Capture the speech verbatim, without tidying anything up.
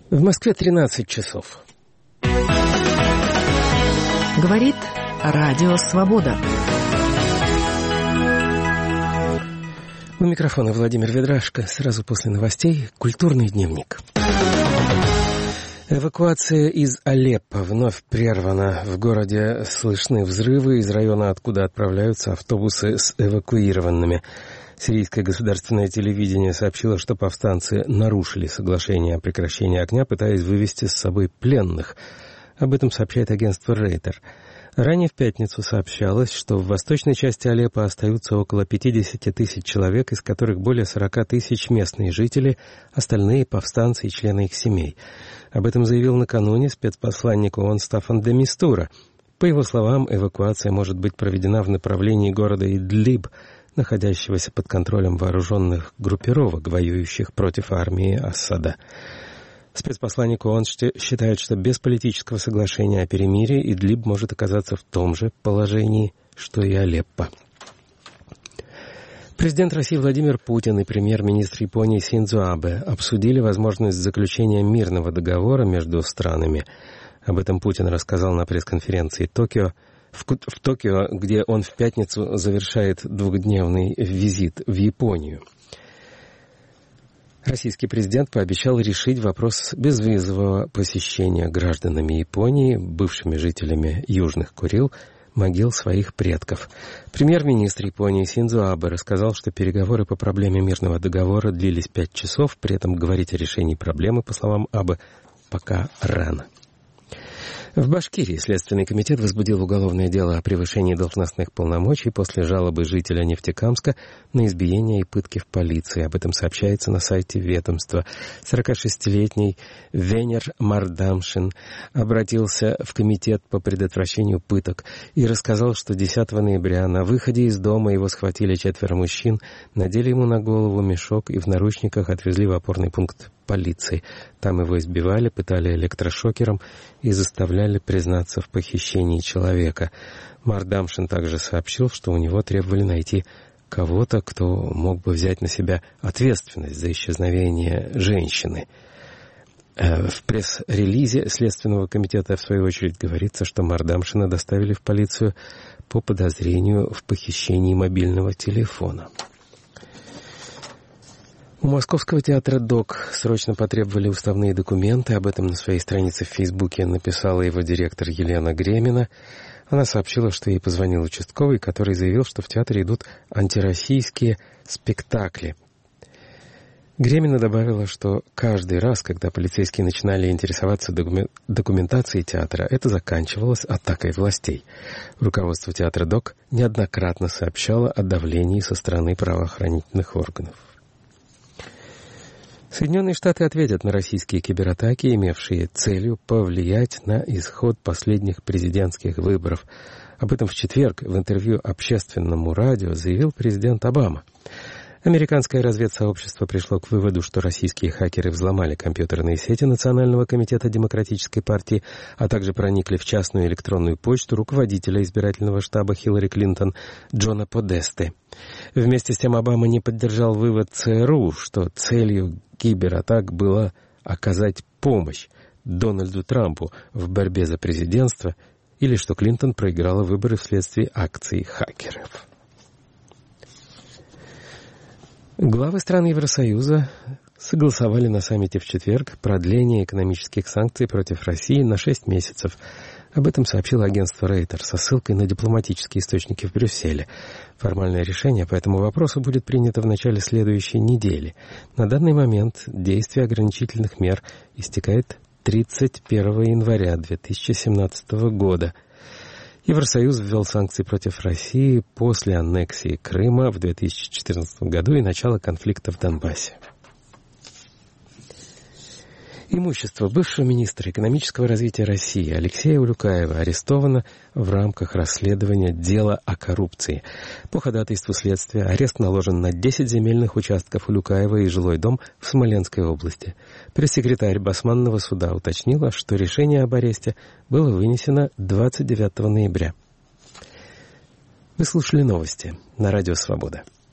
В Москве тринадцать часов. Говорит Радио Свобода. У микрофона Владимир Ведрашко. Сразу после новостей «Культурный дневник». Эвакуация из Алеппо вновь прервана. В городе слышны взрывы из района, откуда отправляются автобусы с эвакуированными. Сирийское государственное телевидение сообщило, что повстанцы нарушили соглашение о прекращении огня, пытаясь вывести с собой пленных. Об этом сообщает агентство Рейтер. Ранее в пятницу сообщалось, что в восточной части Алеппо остаются около пятьдесят тысяч человек, из которых более сорок тысяч местные жители, остальные повстанцы и члены их семей. Об этом заявил накануне спецпосланник ООН Стаффан де Мистура. По его словам, эвакуация может быть проведена в направлении города Идлиб, находящегося под контролем вооруженных группировок, воюющих против армии Асада. Спецпосланник ООН считает, что без политического соглашения о перемирии Идлиб может оказаться в том же положении, что и Алеппо. Президент России Владимир Путин и премьер-министр Японии Синдзо Абе обсудили возможность заключения мирного договора между странами. Об этом Путин рассказал на пресс-конференции Токио, в, в Токио, где он в пятницу завершает двухдневный визит в Японию. Российский президент пообещал решить вопрос безвизового посещения гражданами Японии, бывшими жителями Южных Курил, могил своих предков. Премьер-министр Японии Синдзо Абе рассказал, что переговоры по проблеме мирного договора длились пять часов, при этом говорить о решении проблемы, по словам Абе, пока рано. В Башкирии Следственный комитет возбудил уголовное дело о превышении должностных полномочий после жалобы жителя Нефтекамска на избиение и пытки в полиции. Об этом сообщается на сайте ведомства. сорокашестилетний Венер Мардамшин обратился в комитет по предотвращению пыток и рассказал, что десятого ноября на выходе из дома его схватили четверо мужчин, надели ему на голову мешок и в наручниках отвезли в опорный пункт полиции. Там его избивали, пытали электрошокером и заставляли признаться в похищении человека. Мардамшин также сообщил, что у него требовали найти кого-то, кто мог бы взять на себя ответственность за исчезновение женщины. В пресс-релизе Следственного комитета, в свою очередь, говорится, что Мардамшина доставили в полицию по подозрению в похищении мобильного телефона. У Московского театра ДОК срочно потребовали уставные документы. Об этом на своей странице в Фейсбуке написала его директор Елена Гремина. Она сообщила, что ей позвонил участковый, который заявил, что в театре идут антироссийские спектакли. Гремина добавила, что каждый раз, когда полицейские начинали интересоваться документацией театра, это заканчивалось атакой властей. Руководство театра ДОК неоднократно сообщало о давлении со стороны правоохранительных органов. Соединенные Штаты ответят на российские кибератаки, имевшие целью повлиять на исход последних президентских выборов. Об этом в четверг в интервью общественному радио заявил президент Обама. Американское разведсообщество пришло к выводу, что российские хакеры взломали компьютерные сети Национального комитета Демократической партии, а также проникли в частную электронную почту руководителя избирательного штаба Хиллари Клинтон Джона Подесты. Вместе с тем Обама не поддержал вывод ЦРУ, что целью кибератак было оказать помощь Дональду Трампу в борьбе за президентство или что Клинтон проиграла выборы вследствие акций хакеров. Главы стран Евросоюза согласовали на саммите в четверг продление экономических санкций против России на шесть месяцев. Об этом сообщило агентство Рейтер со ссылкой на дипломатические источники в Брюсселе. Формальное решение по этому вопросу будет принято в начале следующей недели. На данный момент действие ограничительных мер истекает тридцать первого января две тысячи семнадцатого года. Евросоюз ввел санкции против России после аннексии Крыма в две тысячи четырнадцатом году и начала конфликта в Донбассе. Имущество бывшего министра экономического развития России Алексея Улюкаева арестовано в рамках расследования дела о коррупции. По ходатайству следствия арест наложен на десять земельных участков Улюкаева и жилой дом в Смоленской области. Пресс-секретарь Басманного суда уточнила, что решение об аресте было вынесено двадцать девятого ноября. Вы слушали новости на Радио Свобода.